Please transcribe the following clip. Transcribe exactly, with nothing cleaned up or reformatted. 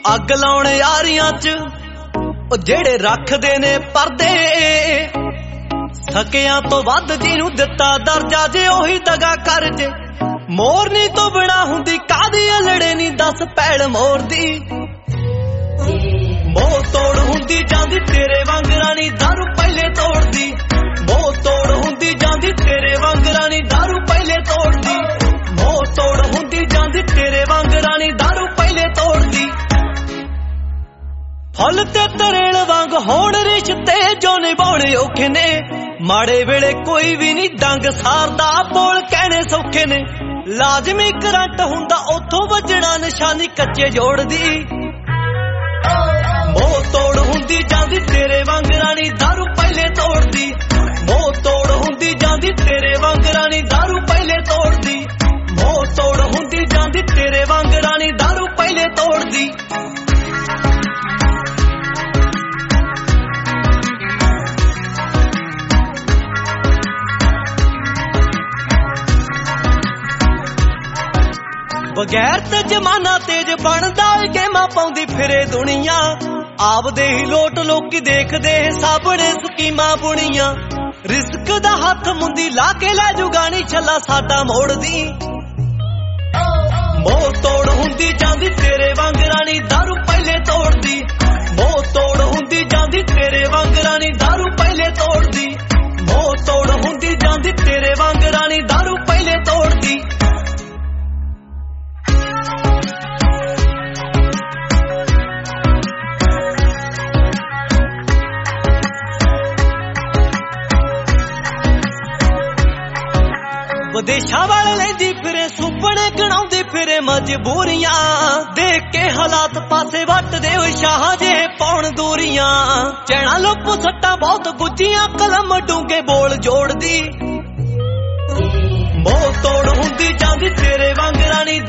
ਅੱਗ ਲਾਉਣ ਯਾਰੀਆਂ ਚ ਉਹ ਜਿਹੜੇ ਰੱਖਦੇ ਨੇ ਪਰਦੇ, ਸਕਿਆਂ ਤੋਂ ਵੱਧ ਜਿਹਨੂੰ ਦਿੱਤਾ ਦਰਜਾ ਜੇ ਉਹੀ ਦਗਾ ਕਰ ਜੇ। ਮੋਰਨੀ ਤੋਂ ਬਿਨਾ ਹੁੰਦੀ ਕਾਹਦੀ ਅਲੜੇ ਨੀ ਦਸ ਪੈੜ ਮੋਰਦੀ, ਮੋਹ ਤੋੜ ਹੁੰਦੀ ਜਾਂਦੀ ਤੇਰੇ ਵਾਂਗਰਾਂ ਨੀ ਦਾਰੂ ਪਹਿਲੇ ਤੋੜਦੀ, ਮੋਹ ਤੋੜ ਹੁੰਦੀ ਜਾਂਦੀ ਤੇਰੇ ਵਾਂਗਰਾਂ ਨੀ ਦਾਰੂ ਪਹਿਲੇ ਤੋੜਦੀ, ਮੋਹ ਤੋੜ ਹੁੰਦੀ ਜਾਂਦੀ ਤੇਰੇ ਵਾਂਗਰਾਂ ਨੀ ਦਾਰੂ ਪਹਿਲੇ ਤੋੜਦੀ। ਫੁੱਲ ਤੇ ਤਰੇਲ ਵਾਂਗ ਹੋਣ ਰਿਸ਼ਤੇ ਜੋ ਨਿਭਾਉਣੇ ਔਖੇ ਨੇ, ਮਾੜੇ ਵੇਲੇ ਕੋਈ ਵੀ ਨੀ ਡੰਗ ਸਾਰਦਾ ਬੋਲ ਕਹਿਣੇ ਸੌਖੇ ਨੇ। ਲਾਜ਼ਮੀ ਕਰੰਟ ਹੁੰਦਾ ਉੱਥੋਂ ਵੱਜਣਾ ਨਿਸ਼ਾਨੀ ਕੱਚੇ ਜੋੜਦੀ, ਮੋਹ ਤੋੜ ਹੁੰਦੀ ਜਾਂਦੀ ਤੇਰੇ ਵਾਂਗਰਾਂ ਨੀ ਦਾਰੂ ਪਹਿਲੇ ਤੋੜਦੀ, ਮੋਹ ਤੋੜ ਹੁੰਦੀ ਜਾਂਦੀ ਤੇਰੇ ਵਾਂਗਰਾਂ ਨੀ ਦਾਰੂ ਪਹਿਲੇ ਤੋੜਦੀ, ਮੋਹ ਤੋੜ ਹੁੰਦੀ ਜਾਂਦੀ ਤੇਰੇ ਵਾਂਗਰਾਂ ਨੀ ਦਾਰੂ ਪਹਿਲੇ ਤੋੜਦੀ। ਬਗੈਰ ਤੇ ਜਮਾਨਾ ਤੇਜ ਬਣਦਾ ਗੇਮਾਂ ਪਾਉਂਦੀ ਫਿਰੇ ਦੁਨੀਆ, ਆਪਦੇ ਹੀ ਲੋਟ ਲੋਕੀ ਦੇਖਦੇ ਸਾਬਣੇ ਸਕੀਮਾਂ ਬੁਣੀਆਂ। ਰਿਸਕ ਦਾ ਹੱਥ ਮੁੰਦੀ ਲਾ ਕੇ ਲੈ ਜੁਗਾਣੀ ਛੱਲਾ ਸਾਡਾ ਮੋੜਦੀ, ਮੋਹ ਤੋੜ ਹੁੰਦੀ ਜਾਂਦੀ ਤੇਰੇ ਵਾਂਗਰਾਂ ਨੀ ਦਾਰੂ ਪਹਿਲੇ ਤੋੜਦੀ, ਮੋਹ ਤੋੜ ਹੁੰਦੀ ਜਾਂਦੀ ਤੇਰੇ ਵਾਂਗਰਾਂ ਨੀ ਦਾਰੂ ਪਹਿਲੇ ਤੋੜਦੀ, ਮੋਹ ਤੋੜ ਹੁੰਦੀ ਜਾਂਦੀ ਤੇਰੇ ਵਾਂਗਰਾਂ ਨੀ ਦਾਰੂ ਪਹਿਲੇ ਤੋੜਦੀ। ਵਿਦੇਸ਼ਾਂ ਵਾਲੇ ਲੈਂਦੀ ਫਿਰੇ ਸੁਪਨੇ ਗਣਾਉਂਦੀ ਫਿਰੇ ਮਜਬੂਰੀਆਂ, ਦੇਖ ਕੇ ਹਾਲਾਤ ਪਾਸੇ ਵੱਟਦੇ ਹੋਏ ਸ਼ਾਹ ਜੇ ਪਾਉਣ ਦੂਰੀਆਂ। ਚੈਣਾ ਲੋਪੋ ਸੱਟਾਂ ਬਹੁਤ ਗੁੱਜੀਆਂ ਕਲਮ ਡੂੰਗੇ ਬੋਲ ਜੋੜਦੀ, ਮੋਹ ਤੋੜ ਹੁੰਦੀ ਜਾਂਦੀ ਤੇਰੇ ਵਾਂਗਰਾਂ ਨੀ